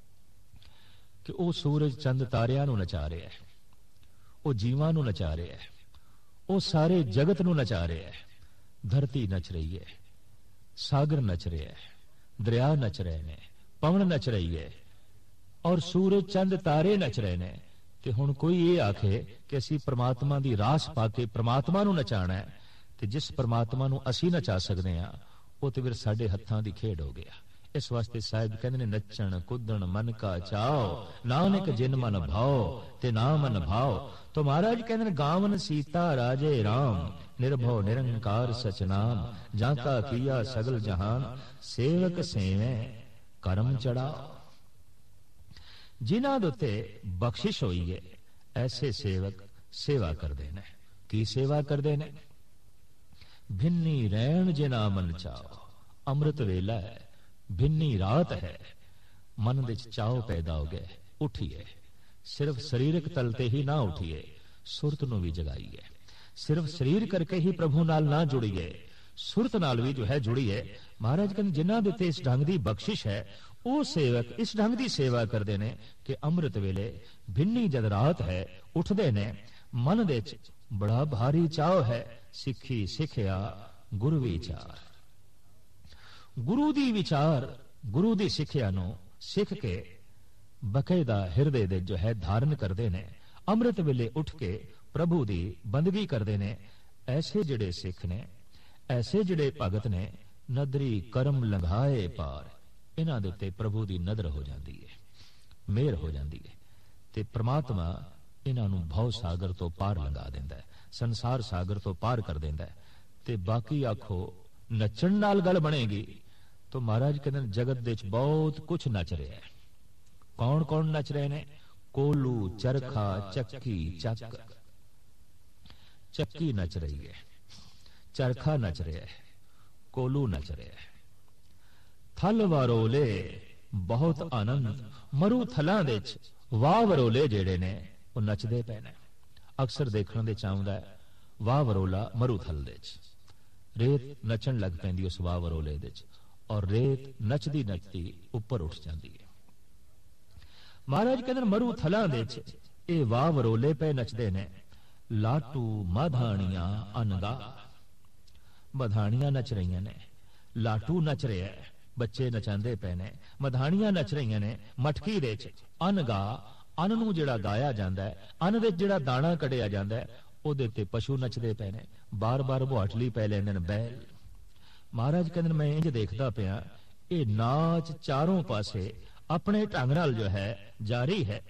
ਕਿ ਉਹ ਸੂਰਜ ਚੰਦ ਤਾਰਿਆਂ ਨੂੰ ਨਚਾ ਰਿਹਾ ਹੈ, ਉਹ ਜੀਵਾਂ ਨੂੰ ਨਚਾ ਰਿਹਾ ਹੈ, ਉਹ ਸਾਰੇ ਜਗਤ ਨੂੰ ਨਚਾ ਰਿਹਾ ਹੈ। ਧਰਤੀ ਨਚ ਰਹੀ ਹੈ, ਸਾਗਰ ਨਚ ਰਿਹਾ ਹੈ, ਦਰਿਆ ਨਚ ਰਹੇ ਨੇ, ਪਵਨ ਨਚ ਰਹੀ ਹੈ, ਔਰ ਸੂਰਜ ਚੰਦ ਤਾਰੇ ਨਚ ਰਹੇ ਨੇ। ਤੇ ਹੁਣ ਕੋਈ ਇਹ ਆਖੇ ਕਿ ਅਸੀਂ ਪ੍ਰਮਾਤਮਾ ਦੀ ਰਾਸ ਪਾ ਕੇ ਪ੍ਰਮਾਤਮਾ ਨੂੰ ਨਚਾਣਾ ਹੈ, ਤੇ ਜਿਸ ਪ੍ਰਮਾਤਮਾ ਨੂੰ ਅਸੀਂ ਨਚਾ ਸਕਦੇ ਹਾਂ ਉਹ ਤੇ ਫਿਰ ਸਾਡੇ ਹੱਥਾਂ ਦੀ ਖੇਡ ਹੋ ਗਿਆ। ਇਸ ਵਾਸਤੇ ਸਾਹਿਬ ਕਹਿੰਦੇ ਨੇ, ਨੱਚਣ ਕੁੱਦਣ ਮਨ ਕਾ ਚਾਓ, ਨਾਨਕ ਜਿਨ ਮਨ ਭਾਓ ਤੇ ਨਾ ਮਨ ਭਾਓ। तो महाराज कहते हैं, गावन सीता राजे राम, निर्भव निरंकार सचनाम, जाका किया सगल जहान, सेवक सेवे करम चढ़ाओ। जिन्हां दे उत्ते बख्शिश होई है, ऐसे सेवक सेवा करदे ने। की सेवा करदे ने? भिन्नी रैण जिना मन चाओ, अमृत वेला है, भिन्नी रात है, मन दे चाओ पैदा हो गए, उठिए। सिर्फ शरीरक तल ते ही ना उठिए, सुरत नूं भी जगाइए। सिर्फ शरीर करके ही प्रभु नाल ना जुड़िए, सुरत नाल भी जो है जुड़िए। महाराज कहते जिन्हां दे उत्ते इस ढंग दी बख्शिश है, ਉਹ सेवक इस ढंग ਦੀ सेवा ਕਰਦੇ ਨੇ ਕਿ ਅੰਮ੍ਰਿਤ ਵੇਲੇ भिन्नी जद रात है उठते ने, मन दे च बड़ा भारी चाव है, सिੱਖੀ ਸਿੱਖਿਆ गुरु विचार। गुरु दी विचार, गुरु दी सिੱਖਿਆ ਨੂੰ ਸਿੱਖ ਕੇ बकायदा हिरदे दे जो है धारण करते ने, अमृत वेले उठ के प्रभु दी बंदगी करते ने। ऐसे जिहड़े सिख ने, ऐसे जिहड़े भगत ने, नदरी करम लंघाए पार, इन्हां दे उत्ते प्रभु दी नदर हो जाती है, मेहर हो जाती है, ते परमात्मा इन्हां नूं भव सागर तो पार लंघा दिंदा है, संसार सागर तो पार कर दिंदा है। ते बाकी आखो नचण नाल गल बनेगी, तो महाराज कहंदे जगत दे विच बहुत कुछ नच रहा है। कौन कौन नच रहे ने? कोलू, चरखा, चक्की, चक। चक्की नच रही है, चरखा नच रहा है, कोलू नच रहा है। थल वरोले बहुत आनंद, मरू थलां दे वाह वरोले जेड़े ने वो नचदे पे ने। अक्सर देखने दे चाहुंदा है वाह वरोला मरू थल दे रेत नचन लग पैंदी उस वाह वरोले दे, और रेत नचदी नचदी उपर उठ जाती है। महाराज कहते मरू थलां दे ए वाह वरोले पे नचदे ने। लाटू माधाणियां अनगा, मधाणियां नच रही ने, लाटू नच रहा है, बच्चे नचांदे पे ने, मधाणियां नच रही ने। मटकी दे अनगा, अन नूं जिहड़ा गाया जांदा है, अन दे जिहड़ा दाना कढ़िया जांदा है, ओहदे ते पशु नचदे पे ने, बार बार बुहाटली पै लैंदे ने बैल। महाराज कहते मैं इंज देखदा पिया, ये नाच चारों पासे अपने ढंग नाल जो है जारी है।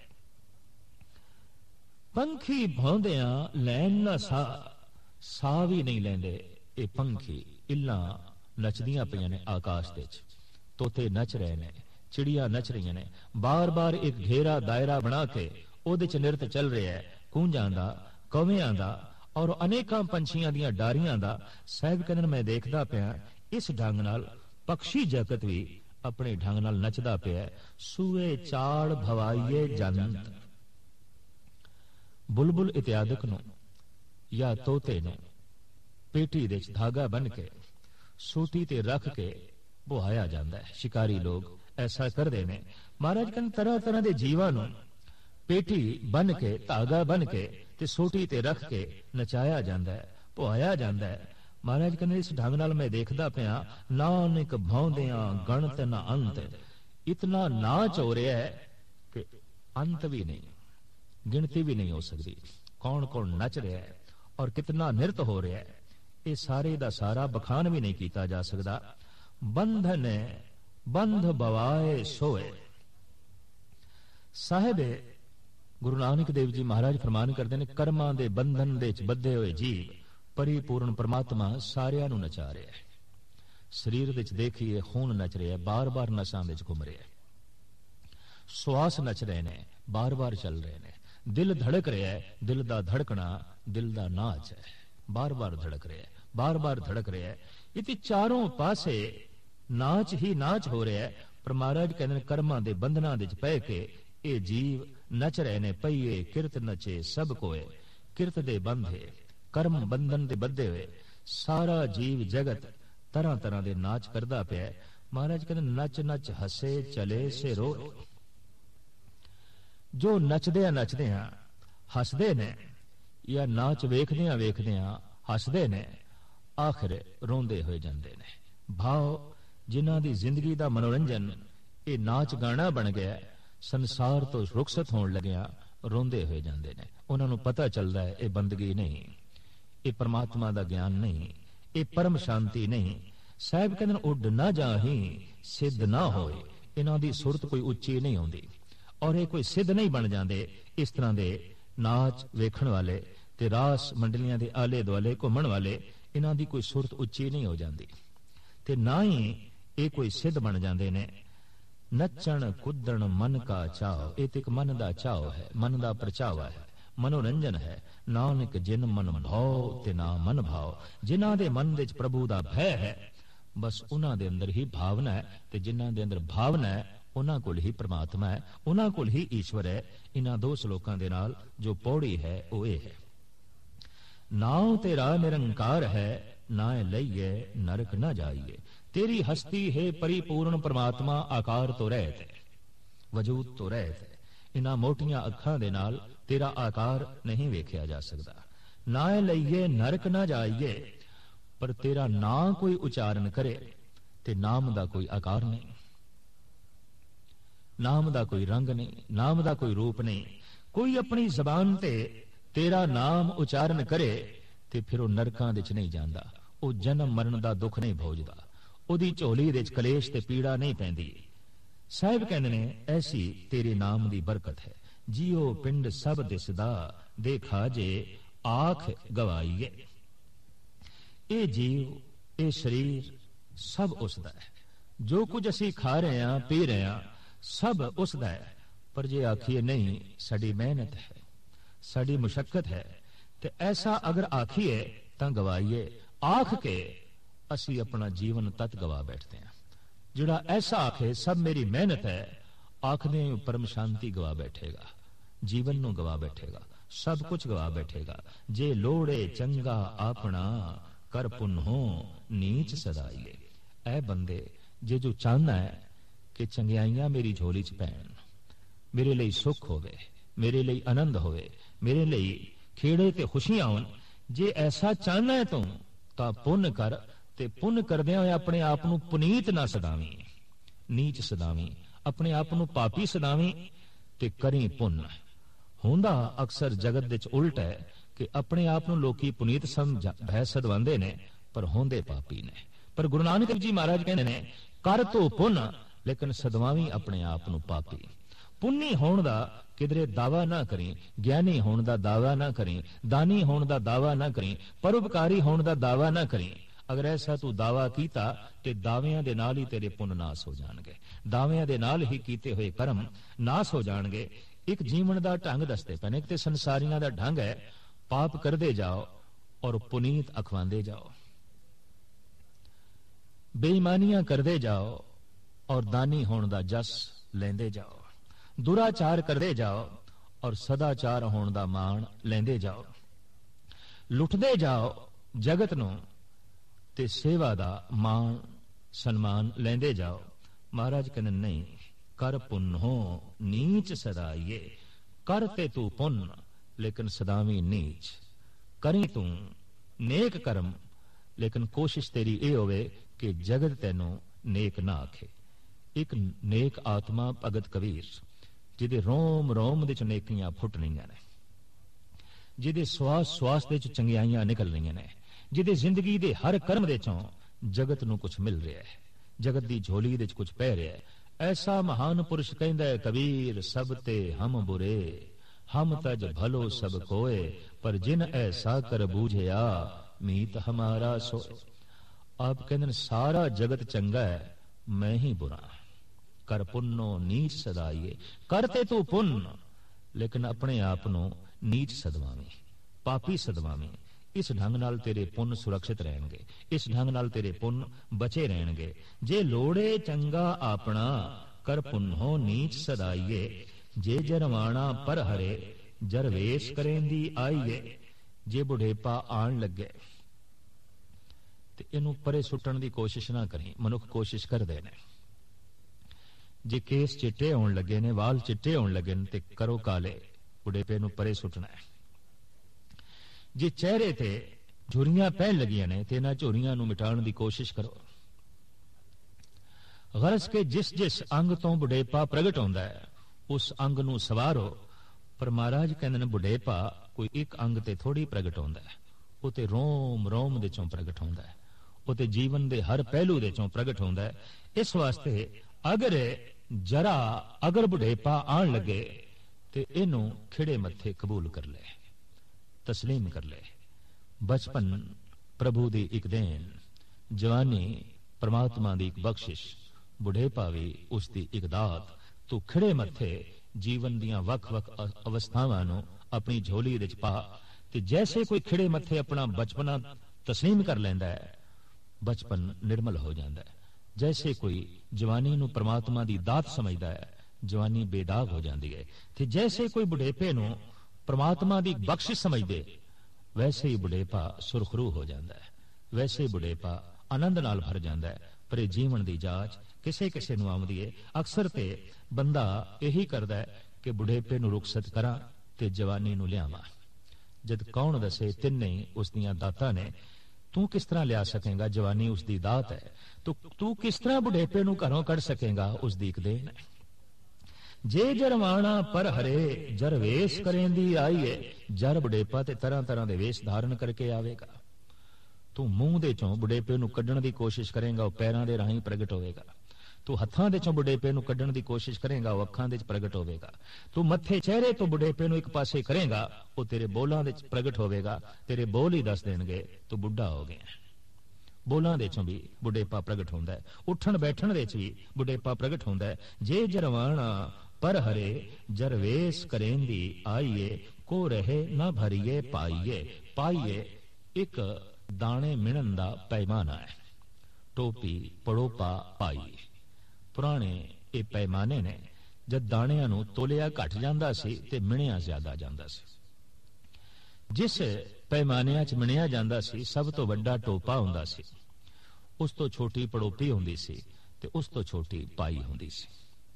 पंखी भौंदियां लैन ना सा, सा भी नहीं लेंदे ये पंखी। इल्ला नचदियां पईयां ने आकाश दे च, तोते नच रहे ने, चिड़िया नच रही ने। बार बार एक घेरा दायरा बना के ओदे च नृत चल रहा है, कूंजां दा, कौवियां दा और अनेकां पंछियां दियां डारियां दा। साहिब कहंदे मैं देखदा पिया इस ढंग नाल पक्षी जगत भी अपने ढंग नाल नचदा पिया। सूए चाड़ भवाइए जंत, बुलबुल इत्यादक नूं या तोते नूं पेटी दे च धागा बन के सूटी ते रख के बुहाया जांदा है। शिकारी लोग ऐसा करदे ने। महाराज कहंदे तरह तरह दे जीवां नूं पेटी बन के, धागा बन के ते सूटी ते रख के नचाया जांदा है, बुहाया जांदा है। महाराज कहते इस ढंग नाल मैं देखदा पिया, नानक भौंदियां गणत न अंत। इतना नाच हो रहा है कि अंत भी नहीं, गिनती भी नहीं हो सकती। कौन कौन नच रहा है और कितना नृत्य हो रहा है, ये सारे दा सारा बखान भी नहीं किया जा सकता। बंधन बंध बवाए सोए। साहिब गुरु नानक देव जी महाराज फरमान करते हैं, कर्मां दे बंधन दे च बद्धे हुए जीव परिपूर्ण परमात्मा सारियां नूं नचा रहा है। शरीर दे च देखिए खून नच रहा है, बार बार नसां दे च घुम रहा है। श्वास नच रहे ने, बार बार चल रहे ने। दिल धड़क रहा है, दिल दा धड़कना दिल दा नाच है, बार बार धड़क रहा है, बार बार धड़क रहा है। इति चारों पासे नाच ही नाच हो रहा है। पर महाराज कहते कर्मां दे बंधनां दे च पै के ये जीव नच रहे ने। पईए किरत नचे सब कोए, किरत दे बंधे कर्म बंधन दे बद्धे हुए सारा जीव जगत तरह तरह दे नाच करदा पिया। महाराज कहते नच नच हसे चले से रो। जो नचदे नचदे हसदे ने या नाच वेखदे वेखदे हसदे ने, आखिर रोंदे होए जांदे ने। भाव जिन्हां दी जिंदगी दा मनोरंजन ये नाच गाना बन गया, संसार तो रुखसत होण लग्या, ਰੋਂਦੇ ਹੋਏ ਜਾਂਦੇ ਨੇ। ਉਹਨਾਂ ਨੂੰ ਪਤਾ ਚੱਲਦਾ ਹੈ ਇਹ ਬੰਦਗੀ ਨਹੀਂ, ਇਹ ਪਰਮਾਤਮਾ ਦਾ ਗਿਆਨ ਨਹੀਂ, ਇਹ ਪਰਮ ਸ਼ਾਂਤੀ ਨਹੀਂ। ਸਾਹਿਬ ਕਹਿੰਦੇ ਨੇ ਉੱਡ ਨਾ ਜਾਹੀ ਸਿੱਧ ਨਾ ਹੋਏ, ਇਹਨਾਂ ਦੀ ਸੁਰਤ ਕੋਈ ਉੱਚੀ ਨਹੀਂ ਆਉਂਦੀ ਔਰ ਇਹ ਕੋਈ ਸਿੱਧ ਨਹੀਂ ਬਣ ਜਾਂਦੇ। ਇਸ ਤਰ੍ਹਾਂ ਦੇ ਨਾਚ ਵੇਖਣ ਵਾਲੇ ਤੇ ਰਾਸ ਮੰਡਲੀਆਂ ਦੇ ਆਲੇ ਦੁਆਲੇ ਘੁੰਮਣ ਵਾਲੇ, ਇਹਨਾਂ ਦੀ ਕੋਈ ਸੁਰਤ ਉੱਚੀ ਨਹੀਂ ਹੋ ਜਾਂਦੀ ਤੇ ਨਾ ਹੀ ਇਹ ਕੋਈ ਸਿੱਧ ਬਣ ਜਾਂਦੇ ਨੇ। ਨੱਚਣ ਕੁੱਦਣ ਮਨ ਕਾ ਚਾਉ, ਇਹ ਤੇ ਇੱਕ ਮਨ ਦਾ ਚਾਉ ਹੈ, ਮਨ ਦਾ ਪ੍ਰਚਾਵਾ ਹੈ, ਮਨੋਰੰਜਨ ਹੈ। ਨਾਨਕ ਜਿਨ ਮਨ ਭਾਉ ਤੇ ਨਾ ਮਨ ਭਾਉ, ਜਿਨ੍ਹਾਂ ਦੇ ਮਨ ਵਿੱਚ ਪ੍ਰਭੂ ਦਾ ਭੈ ਹੈ ਬਸ ਉਹਨਾਂ ਦੇ ਅੰਦਰ ਹੀ ਭਾਵਨਾ ਹੈ, ਤੇ ਜਿਨ੍ਹਾਂ ਦੇ ਅੰਦਰ ਭਾਵਨਾ ਹੈ ਉਹਨਾਂ ਕੋਲ ਹੀ ਪ੍ਰਮਾਤਮਾ ਹੈ, ਉਹਨਾਂ ਕੋਲ ਹੀ ਈਸ਼ਵਰ ਹੈ। ਇਹਨਾਂ ਦੋ ਸ਼ਲੋਕਾਂ ਦੇ ਨਾਲ ਜੋ ਪੌੜੀ ਹੈ ਉਹ ਇਹ ਹੈ, ਨਾਉ ਤੇਰਾ ਨਿਰੰਕਾਰ ਹੈ ਨਾਏ ਲਈਏ ਨਰਕ ਨਾ ਜਾਈਏ। तेरी हस्ती है परिपूर्ण परमात्मा, आकार तो रहत है, वजूद तो रहत है। इन्हां मोटियां अखां दे नाल तेरा आकार नहीं वेख्या जा सकता। नाए लईए नरक ना जाइए, पर तेरा ना कोई उच्चारण करे ते नाम दा कोई आकार नहीं, नाम दा कोई रंग नहीं, नाम दा कोई रूप नहीं। कोई अपनी जबान ते तेरा नाम उच्चारण करे ते फिर वो नरकां दे च नहीं जांदा, वो जन्म मरण दा दुख नहीं भोजदा, ਉਹਦੀ ਝੋਲੀ ਦੇ ਵਿੱਚ ਕਲੇਸ਼ ਤੇ ਪੀੜਾ ਨਹੀਂ ਪੈਂਦੀ। ਸਾਹਿਬ ਕਹਿੰਦੇ ਨੇ ਐਸੀ ਤੇਰੇ ਨਾਮ ਦੀ ਬਰਕਤ ਹੈ। ਜੀਓ ਪਿੰਡ ਸਭ ਦਿਸਦਾ ਦੇਖਾ ਜੇ ਆਖ ਗਵਾਈਏ। ਇਹ ਜੀਵ ਇਹ ਸਰੀਰ ਸਭ ਉਸ ਦਾ ਹੈ, ਜੋ ਕੁਝ ਅਸੀਂ ਖਾ ਰਹੇ ਹਾਂ ਪੀ ਰਹੇ ਹਾਂ ਸਭ ਉਸ ਦਾ ਹੈ। ਪਰ ਜੇ ਆਖੀਏ ਨਹੀਂ ਸਾਡੀ ਮਿਹਨਤ ਹੈ, ਸਾਡੀ ਮੁਸ਼ੱਕਤ ਹੈ, ਤੇ ਐਸਾ ਅਗਰ ਆਖੀਏ ਤਾਂ ਗਵਾਈਏ। ਆਖ ਕੇ ਅਸੀਂ ਆਪਣਾ ਜੀਵਨ ਤਤ ਗਵਾ ਬੈਠਦੇ ਹਾਂ। ਜਿਹੜਾ ਐਸਾ ਆਖੇ ਸਭ ਮੇਰੀ ਮਿਹਨਤ ਹੈ, ਆਖਦੇ ਪਰਮ ਸ਼ਾਂਤੀ ਗਵਾ ਬੈਠੇਗਾ, ਜੀਵਨ ਨੂੰ ਗਵਾ ਬੈਠੇਗਾ, ਸਭ ਕੁਝ ਗਵਾ ਬੈਠੇਗਾ। ਜੇ ਲੋੜੇ ਚੰਗਾ ਆਪਣਾ ਕਰ ਪੁੰਨੋ ਨੀਚ ਸਦਾਈਏ। ਐ ਬੰਦੇ ਜੇ ਜੋ ਚਾਹੁੰਦਾ ਹੈ ਕਿ ਚੰਗਿਆਈਆਂ ਮੇਰੀ ਝੋਲੀ ਚ ਪੈਣ, ਮੇਰੇ ਲਈ ਸੁੱਖ ਹੋਵੇ, ਮੇਰੇ ਲਈ ਆਨੰਦ ਹੋਵੇ, ਮੇਰੇ ਲਈ ਖੇੜੇ ਤੇ ਖੁਸ਼ੀਆਂ ਹੋਣ, ਜੇ ਐਸਾ ਚਾਹੁੰਦਾ ਹੈ ਤੂੰ ਤਾਂ ਪੁੰਨ ਕਰ, ਤੇ ਪੁੰਨ ਕਰਦਿਆਂ ਹੋਏ ਆਪਣੇ ਆਪ ਨੂੰ ਪੁਨੀਤ ਨਾ ਸਦਾਵੀਂ, ਨੀਚ ਸਦਾਵੀਂ, ਆਪਣੇ ਆਪ ਨੂੰ ਪਾਪੀ ਸਦਾਵੀਂ, ਤੇ ਕਰੀ ਪੁੰਨ। ਹੁੰਦਾ ਅਕਸਰ ਜਗਤ ਵਿੱਚ ਉਲਟ ਹੈ ਕਿ ਆਪਣੇ ਆਪ ਨੂੰ ਲੋਕੀ ਪੁਨੀਤ ਸਮਝ ਸਦਵਾਉਂਦੇ ਨੇ ਪਰ ਹੁੰਦੇ ਪਾਪੀ ਨੇ। ਪਰ ਗੁਰੂ ਨਾਨਕ ਦੇਵ ਜੀ ਮਹਾਰਾਜ ਕਹਿੰਦੇ ਨੇ ਕਰ ਤੂੰ ਪੁੰਨ ਲੇਕਿਨ ਸਦਵਾਵੀਂ ਆਪਣੇ ਆਪ ਨੂੰ ਪਾਪੀ। ਪੁੰਨੀ ਹੋਣ ਦਾ ਕਿਧਰੇ ਦਾਵਾ ਨਾ ਕਰੀ, ਗਿਆਨੀ ਹੋਣ ਦਾ ਦਾਵਾ ਨਾ ਕਰੀ, ਦਾਨੀ ਹੋਣ ਦਾ ਦਾਵਾ ਨਾ ਕਰੀ, ਪਰਉਪਕਾਰੀ ਹੋਣ ਦਾ ਦਾਵਾ ਨਾ ਕਰੀ। ਅਗਰ ਐਸਾ ਤੂੰ ਦਾਵਾ ਕੀਤਾ ਤੇ ਦਾਅਵਿਆਂ ਦੇ ਨਾਲ ਹੀ ਤੇਰੇ ਪੁੰਨ ਨਾਸ ਹੋ ਜਾਣਗੇ, ਦਾਅਵਿਆਂ ਦੇ ਨਾਲ ਹੀ ਕੀਤੇ ਹੋਏ ਕਰਮ ਨਾਸ ਹੋ ਜਾਣਗੇ। ਇੱਕ ਜੀਵਨ ਦਾ ਢੰਗ ਦੱਸਦੇ ਪਏ ਨੇ, ਇੱਕ ਤੇ ਸੰਸਾਰੀਆਂ ਦਾ ਢੰਗ ਹੈ ਪਾਪ ਕਰਦੇ ਜਾਓ ਔਰ ਪੁਨੀਤ ਅਖਵਾਉਂਦੇ ਜਾਓ, ਬੇਈਮਾਨੀਆਂ ਕਰਦੇ ਜਾਓ ਔਰ ਦਾਨੀ ਹੋਣ ਦਾ ਜਸ ਲੈਂਦੇ ਜਾਓ, ਦੁਰਾਚਾਰ ਕਰਦੇ ਜਾਓ ਔਰ ਸਦਾਚਾਰ ਹੋਣ ਦਾ ਮਾਣ ਲੈਂਦੇ ਜਾਓ, ਲੁੱਟਦੇ ਜਾਓ ਜਗਤ ਨੂੰ ਤੇ ਸੇਵਾ ਦਾ ਮਾਣ ਸਨਮਾਨ ਲੈਂਦੇ ਜਾਓ। ਮਹਾਰਾਜ ਕਹਿੰਦੇ ਨਹੀਂ, ਕਰ ਪੁੰਨੋ ਨੀਚ ਸਦਾਈਏ। ਕਰ ਤੇ ਤੂੰ ਪੁੰਨ ਲੇਕਿਨ ਸਦਾਵੀਂ ਨੀਚ। ਕਰੀ ਤੂੰ ਨੇਕ ਕਰਮ ਲੇਕਿਨ ਕੋਸ਼ਿਸ਼ ਤੇਰੀ ਇਹ ਹੋਵੇ ਕਿ ਜਗਤ ਤੈਨੂੰ ਨੇਕ ਨਾ ਆਖੇ। ਇੱਕ ਨੇਕ ਆਤਮਾ ਭਗਤ ਕਬੀਰ ਜਿਹਦੇ ਰੋਮ ਰੋਮ ਦੇ ਚ ਨੇਕੀਆਂ ਫੁੱਟ ਰਹੀਆਂ ਨੇ, ਜਿਹਦੇ ਸਵਾਸ ਸਵਾਸ ਦੇ ਚ ਚੰਗਿਆਈਆਂ ਨਿਕਲ ਰਹੀਆਂ ਨੇ, ਜਿਹਦੇ ਜ਼ਿੰਦਗੀ ਦੇ ਹਰ ਕਰਮ ਦੇ ਚੋਂ ਜਗਤ ਨੂੰ ਕੁਝ ਮਿਲ ਰਿਹਾ ਹੈ, ਜਗਤ ਦੀ ਝੋਲੀ ਦੇ ਚ ਕੁਝ ਪੈ ਰਿਹਾ ਹੈ। ਐਸਾ ਮਹਾਨ ਪੁਰਸ਼ ਕਹਿੰਦਾ ਹੈ ਕਬੀਰ ਸਭ ਤੇ ਹਮ ਬੁਰੇ, ਹਮ ਤਜ ਭਲੋ ਸਭ ਕੋਏ, ਪਰ ਜਿਨ ਐਸਾ ਕਰ ਬੂਝਿਆ ਮੀਤ ਹਮਾਰਾ ਸੋਏ। ਆਪ ਕਹਿੰਦੇ ਨੇ ਸਾਰਾ ਜਗਤ ਚੰਗਾ ਹੈ, ਮੈਂ ਹੀ ਬੁਰਾ। ਕਰ ਪੁੰਨੋ ਨੀਚ ਸਦਾਈਏ। ਕਰ ਤੇ ਤੂੰ ਪੁੰਨ ਲੇਕਿਨ ਆਪਣੇ ਆਪ ਨੂੰ ਨੀਚ ਸਦਵਾਵੇਂ, ਪਾਪੀ ਸਦਵਾਵੇਂ। ਇਸ ਢੰਗ ਨਾਲ ਤੇਰੇ ਪੁੰਨ ਸੁਰੱਖਿਅਤ ਰਹਿਣਗੇ, ਇਸ ਢੰਗ ਨਾਲ ਤੇਰੇ ਪੁੰਨ ਬਚੇ ਰਹਿਣਗੇ। ਜੇ ਲੋੜੇ ਚੰਗਾ ਆਪਣਾ ਕਰ ਪੁੰਨੋ ਨੀਚ ਸਦਾਈਏ। ਜੇ ਜਰਵਾਣਾ ਪਰ ਹਰੇ ਜਰਵੇਸ਼ ਕਰੇਂਦੀ ਆਈਏ। ਜੇ ਬੁਢੇਪਾ ਆਣ ਲੱਗੇ ਤੇ ਇਹਨੂੰ ਪਰੇ ਸੁੱਟਣ ਦੀ ਕੋਸ਼ਿਸ਼ ਨਾ ਕਰੀ। ਮਨੁੱਖ ਕੋਸ਼ਿਸ਼ ਕਰਦੇ ਨੇ, ਜੇ ਕੇਸ ਚਿੱਟੇ ਹੋਣ ਲੱਗੇ ਨੇ, ਵਾਲ ਚਿੱਟੇ ਹੋਣ ਲੱਗੇ ਨੇ ਤੇ ਕਰੋ ਕਾਲੇ, ਬੁਢੇਪੇ ਨੂੰ ਪਰੇ ਸੁੱਟਣਾ ਹੈ। ਜੇ ਚਿਹਰੇ ਤੇ ਝੁਰੀਆਂ ਪੈਣ ਲੱਗੀਆਂ ਨੇ ਤੇ ਇਹਨਾਂ ਝੁਰੀਆਂ ਨੂੰ ਮਿਟਾਉਣ ਦੀ ਕੋਸ਼ਿਸ਼ ਕਰੋ। ਗਰਜ਼ ਕੇ ਜਿਸ ਜਿਸ ਅੰਗ ਤੋਂ ਬੁਢੇਪਾ ਪ੍ਰਗਟ ਹੁੰਦਾ ਹੈ ਉਸ ਅੰਗ ਨੂੰ ਸਵਾਰੋ, ਪਰ ਮਹਾਰਾਜ ਕਹਿੰਦੇ ਨੇ ਬੁਢੇਪਾ ਕੋਈ ਇੱਕ ਅੰਗ ਤੇ ਥੋੜੀ ਪ੍ਰਗਟ ਹੁੰਦਾ ਹੈ, ਉਹ ਤੇ ਰੋਮ ਰੋਮ ਦੇ ਚੋਂ ਪ੍ਰਗਟ ਹੁੰਦਾ ਹੈ, ਉਹ ਤੇ ਜੀਵਨ ਦੇ ਹਰ ਪਹਿਲੂ ਦੇ ਚੋਂ ਪ੍ਰਗਟ ਹੁੰਦਾ ਹੈ। ਇਸ ਵਾਸਤੇ ਅਗਰ ਜਰਾ ਅਗਰ ਬੁਢੇਪਾ ਆਣ ਲੱਗੇ ਤੇ ਇਹਨੂੰ ਖਿੜੇ ਮੱਥੇ ਕਬੂਲ ਕਰ ਲੈ, ਤਸਲੀਮ ਕਰ ਲੈ। ਬਚਪਨ ਪ੍ਰਭੂ ਦੀ ਇੱਕ ਦੇਣ, ਜਵਾਨੀ ਪਰਮਾਤਮਾ ਦੀ ਇੱਕ ਬਖਸ਼ਿਸ਼, ਬੁਢੇਪਾ ਵੀ ਉਸ ਦੀ ਇੱਕ ਦਾਤ। ਤੂੰ ਖਿੜੇ ਮੱਥੇ ਜੀਵਨ ਦੀਆਂ ਵੱਖ-ਵੱਖ ਅਵਸਥਾਵਾਂ ਨੂੰ ਆਪਣੀ ਝੋਲੀ ਵਿੱਚ ਪਾ, ਤੇ ਜੈਸੇ ਕੋਈ ਖਿੜੇ ਮੱਥੇ ਆਪਣਾ ਬਚਪਨਾ ਤਸਲੀਮ ਕਰ ਲੈਂਦਾ ਹੈ, ਬਚਪਨ ਨਿਰਮਲ ਹੋ ਜਾਂਦਾ ਹੈ। ਜੈਸੇ ਕੋਈ ਜਵਾਨੀ ਨੂੰ ਪਰਮਾਤਮਾ ਦੀ ਦਾਤ ਸਮਝਦਾ ਹੈ, ਜਵਾਨੀ ਬੇਦਾਗ ਹੋ ਜਾਂਦੀ ਹੈ। ਤੇ ਜੈਸੇ ਕੋਈ ਬੁਢੇਪੇ ਨੂੰ ਪਰਮਾਤਮਾ ਦੀ ਬਖਸ਼ਿਸ਼ ਸਮਝਦੇ, ਵੈਸੇ ਹੀ ਬੁਢੇਪਾ ਸੁਰਖਰੂ ਹੋ ਜਾਂਦਾ ਹੈ, ਵੈਸੇ ਹੀ ਬੁਢੇਪਾ ਆਨੰਦ ਨਾਲ ਭਰ ਜਾਂਦਾ ਹੈ। ਪਰ ਇਹ ਜੀਵਨ ਦੀ ਜਾਂਚ ਕਿਸੇ ਕਿਸੇ ਨੂੰ ਆਉਂਦੀ ਹੈ। ਅਕਸਰ ਤੇ ਬੰਦਾ ਇਹੀ ਕਰਦਾ ਹੈ ਕਿ ਬੁਢੇਪੇ ਨੂੰ ਰੁਖਸਤ ਕਰਾਂ ਤੇ ਜਵਾਨੀ ਨੂੰ ਲਿਆਵਾਂ, ਜਦ ਕੌਣ ਦੱਸੇ ਤਿੰਨੇ ਉਸ ਦੀਆਂ ਦਾਤਾਂ ਨੇ। ਤੂੰ ਕਿਸ ਤਰ੍ਹਾਂ ਲਿਆ ਸਕੇਗਾ? ਜਵਾਨੀ ਉਸ ਦੀ ਦਾਤ ਹੈ। ਤੂੰ ਤੂੰ ਕਿਸ ਤਰ੍ਹਾਂ ਬੁਢੇਪੇ ਨੂੰ ਘਰੋਂ ਕੱਢ ਸਕੇਗਾ? ਉਸ ਦੀ ਇੱਕ ਦੇਣ ਹੈ। ਜੇ ਜਰਵਾਣਾ ਪਰ ਹਰੇ ਜਰ ਵੇਸ ਕਰੇਂਦੀ ਆਈਏ, ਜਰ ਬੁਢੇਪਾ ਤੇ ਤਰ੍ਹਾਂ ਤਰ੍ਹਾਂ ਦੇ ਵੇਸ ਧਾਰਨ ਕਰਕੇ ਆਵੇਗਾ। ਤੂੰ ਮੂੰਹ ਦੇ ਚੋਂ ਬੁਢੇਪੇ ਨੂੰ ਕੱਢਣ ਦੀ ਕੋਸ਼ਿਸ਼ ਕਰੇਗਾ, ਉਹ ਪੈਰਾਂ ਦੇ ਰਾਹੀਂ ਪ੍ਰਗਟ ਹੋਵੇਗਾ। ਤੂੰ ਹੱਥਾਂ ਦੇ ਚੋਂ ਬੁਢੇਪੇ ਨੂੰ ਕੱਢਣ ਦੀ ਕੋਸ਼ਿਸ਼ ਕਰੇਗਾ, ਉਹ ਅੱਖਾਂ ਦੇ ਚ ਪ੍ਰਗਟ ਹੋਵੇਗਾ। ਤੂੰ ਮੱਥੇ ਚਿਹਰੇ ਤੋਂ ਬੁਢੇਪੇ ਨੂੰ ਇੱਕ ਪਾਸੇ ਕਰੇਗਾ, ਉਹ ਤੇਰੇ ਬੋਲਾਂ ਦੇ ਚ ਪ੍ਰਗਟ ਹੋਵੇਗਾ। ਤੇਰੇ ਬੋਲ ਹੀ ਦੱਸ ਦੇਣਗੇ ਤੂੰ ਬੁੱਢਾ ਹੋ ਗਿਆ। ਬੋਲਾਂ ਦੇ ਚੋਂ ਵੀ ਬੁਢੇਪਾ ਪ੍ਰਗਟ ਹੁੰਦਾ ਹੈ, ਉੱਠਣ ਬੈਠਣ ਦੇ ਚ ਵੀ ਬੁਢੇਪਾ ਪ੍ਰਗਟ ਹੁੰਦਾ ਹੈ। ਜੇ ਜਰਵਾਣਾ ਪਰ ਹਰੇ ਜਰ ਵੇਸ ਕਰੇਂਦੀ ਆਈਏ, ਕੋ ਰਹੇ ਨਾ ਭਰੀਏ ਪਾਈਏ। ਪਾਈਏ ਇੱਕ ਦਾਣੇ ਮਿਣਨ ਦਾ ਪੈਮਾਨਾ ਹੈ। ਟੋਪੀ, ਪੜੋਪਾ, ਪਾਈ, ਪੁਰਾਣੇ ਇਹ ਪੈਮਾਨੇ ਨੇ। ਜਦ ਦਾਣਿਆਂ ਨੂੰ ਤੋਲਿਆ ਘਟ ਜਾਂਦਾ ਸੀ ਤੇ ਮਿਣਿਆ ਜ਼ਿਆਦਾ ਜਾਂਦਾ ਸੀ। ਜਿਸ ਪੈਮਾਨਿਆਂ ਚ ਮਿਣਿਆ ਜਾਂਦਾ ਸੀ, ਸਭ ਤੋਂ ਵੱਡਾ ਟੋਪਾ ਹੁੰਦਾ ਸੀ, ਉਸ ਤੋਂ ਛੋਟੀ ਪੜੋਪੀ ਹੁੰਦੀ ਸੀ, ਤੇ ਉਸ ਤੋਂ ਛੋਟੀ ਪਾਈ ਹੁੰਦੀ ਸੀ।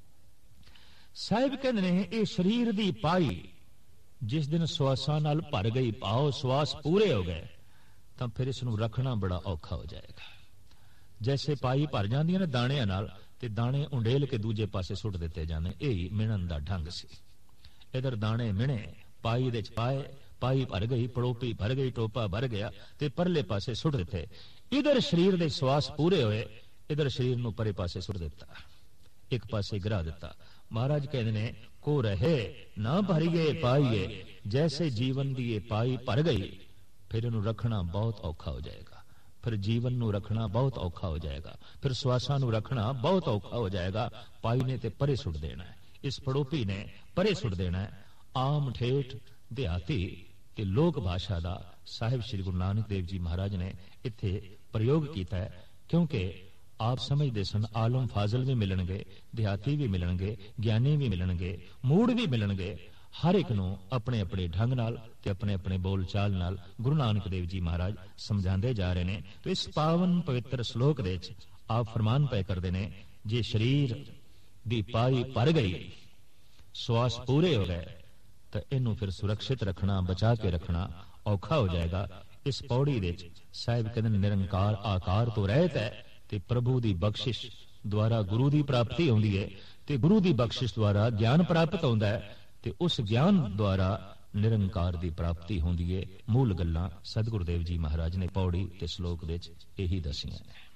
ਸਾਹਿਬ ਕਹਿੰਦੇ ਨੇ ਇਹ ਸਰੀਰ ਦੀ ਪਾਈ ਜਿਸ ਦਿਨ ਸਵਾਸਾਂ ਨਾਲ ਭਰ ਗਈ, ਭਾਵ ਸਵਾਸ ਪੂਰੇ ਹੋ ਗਏ, ਤਾਂ ਫਿਰ ਇਸ ਨੂੰ ਰੱਖਣਾ ਬੜਾ ਔਖਾ ਹੋ ਜਾਏਗਾ। ਜੈਸੇ ਪਾਈ ਭਰ ਜਾਂਦੀਆਂ ਨੇ ਦਾਣਿਆਂ ਨਾਲ, ਤੇ ਦਾਣੇ ਉਂਡੇਲ ਕੇ ਦੂਜੇ ਪਾਸੇ ਸੁੱਟ ਦਿੱਤੇ ਜਾਂਦੇ, ਇਹ ਮਿਣਨ ਦਾ ਢੰਗ ਸੀ। ਇਧਰ ਦਾਣੇ ਮਿਣੇ, ਪਾਈ ਦੇ ਚ ਪਾਏ, ਪਾਈ ਭਰ ਗਈ, ਪੜੋਪੀ ਭਰ ਗਈ, ਟੋਪਾ ਭਰ ਗਿਆ, ਤੇ ਪਰਲੇ ਪਾਸੇ ਸੁੱਟ ਦਿੱਤੇ। ਇਧਰ ਸਰੀਰ ਦੇ ਸਵਾਸ ਪੂਰੇ ਹੋਏ, ਇਧਰ ਸਰੀਰ ਨੂੰ ਪਰੇ ਪਾਸੇ ਸੁੱਟ ਦਿੱਤਾ, ਇੱਕ ਪਾਸੇ ਗਿਰਾ ਦਿੱਤਾ। ਮਹਾਰਾਜ ਕਹਿੰਦੇ ਨੇ ਕੋ ਰਹੇ ਨਾ ਭਰੀਏ ਪਾਈਏ। ਜੈਸੇ ਜੀਵਨ ਦੀ ਇਹ ਪਾਈ ਭਰ ਗਈ, ਫਿਰ ਇਹਨੂੰ ਰੱਖਣਾ ਬਹੁਤ ਔਖਾ ਹੋ ਜਾਏਗਾ। ਫਿਰ ਜੀਵਨ ਨੂੰ ਰੱਖਣਾ ਬਹੁਤ ਔਖਾ ਹੋ ਜਾਏਗਾ, ਫਿਰ ਸਵਾਸਾਂ ਨੂੰ ਰੱਖਣਾ ਬਹੁਤ ਔਖਾ ਹੋ ਜਾਏਗਾ। ਪਾਈ ਨੇ ਤੇ ਪਰੇ ਸੁੱਟ ਦੇਣਾ ਹੈ, ਇਸ ਪੜੋਪੀ ਨੇ ਪਰੇ ਸੁੱਟ ਦੇਣਾ ਹੈ। ਆਮ ਠੇਠ ਦਿਹਾਤੀ ਤੇ ਲੋਕ ਭਾਸ਼ਾ ਦਾ ਸਾਹਿਬ ਸ੍ਰੀ ਗੁਰੂ ਨਾਨਕ ਦੇਵ ਜੀ ਮਹਾਰਾਜ ਨੇ ਇੱਥੇ ਪ੍ਰਯੋਗ ਕੀਤਾ ਹੈ, ਕਿਉਂਕਿ ਆਪ ਸਮਝਦੇ ਸਨ ਆਲਮ ਫਾਜ਼ਲ ਵੀ ਮਿਲਣਗੇ, ਦਿਹਾਤੀ ਵੀ ਮਿਲਣਗੇ, ਗਿਆਨੀ ਵੀ ਮਿਲਣਗੇ, ਮੂੜ ਵੀ ਮਿਲਣਗੇ। ਹਰ ਇੱਕ ਨੂੰ ਆਪਣੇ ਆਪਣੇ ਢੰਗ ਨਾਲ ਤੇ ਆਪਣੇ ਆਪਣੇ ਬੋਲ ਚਾਲ ਨਾਲ ਗੁਰੂ ਨਾਨਕ ਦੇਵ ਜੀ ਮਹਾਰਾਜ ਸਮਝਾਉਂਦੇ ਜਾ ਰਹੇ ਨੇ। ਤੇ ਇਸ ਪਾਵਨ ਪਵਿੱਤਰ ਸ਼ਲੋਕ ਦੇ ਵਿੱਚ ਆਪ ਫਰਮਾਨ ਪਏ ਕਰਦੇ ਨੇ, ਜੇ ਸਰੀਰ ਦੀ ਪਾਈ ਭਰ ਗਈ, ਸਵਾਸ ਪੂਰੇ ਹੋ ਗਏ, ਤਾਂ ਇਹਨੂੰ ਫਿਰ ਸੁਰੱਖਿਅਤ ਰੱਖਣਾ, ਬਚਾ ਕੇ ਰੱਖਣਾ ਔਖਾ ਹੋ ਜਾਏਗਾ। ਇਸ ਪੌੜੀ ਦੇ ਵਿੱਚ ਸਾਹਿਬ ਕਹਿੰਦੇ ਨਿਰੰਕਾਰ ਆਕਾਰ ਤੋਂ ਰਹਿਤ ਹੈ, ਤੇ ਪ੍ਰਭੂ ਦੀ ਬਖਸ਼ਿਸ਼ ਦੁਆਰਾ ਗੁਰੂ ਦੀ ਪ੍ਰਾਪਤੀ ਹੁੰਦੀ ਹੈ, ਤੇ ਗੁਰੂ ਦੀ ਬਖਸ਼ਿਸ਼ ਦੁਆਰਾ ਗਿਆਨ ਪ੍ਰਾਪਤ ਹੁੰਦਾ ਹੈ, ਤੇ ਉਸ ਗਿਆਨ ਦੁਆਰਾ ਨਿਰੰਕਾਰ ਦੀ ਪ੍ਰਾਪਤੀ ਹੁੰਦੀ ਹੈ। ਮੂਲ ਗੱਲਾਂ ਸਤਿਗੁਰੂ ਦੇਵ ਜੀ ਮਹਾਰਾਜ ਨੇ ਪੌੜੀ ਤੇ ਸ਼ਲੋਕ ਵਿੱਚ ਇਹੀ ਦੱਸੀਆਂ ਨੇ।